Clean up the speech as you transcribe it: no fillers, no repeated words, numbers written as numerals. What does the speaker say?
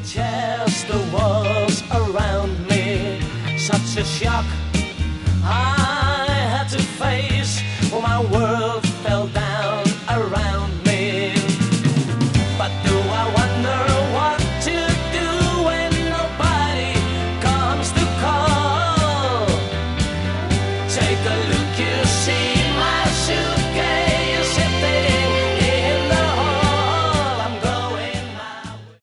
Manchester was around me. Such a shock I had to face. Oh, my world fell down around me. But do I wonder what to do when nobody comes to call? Take a look, you see.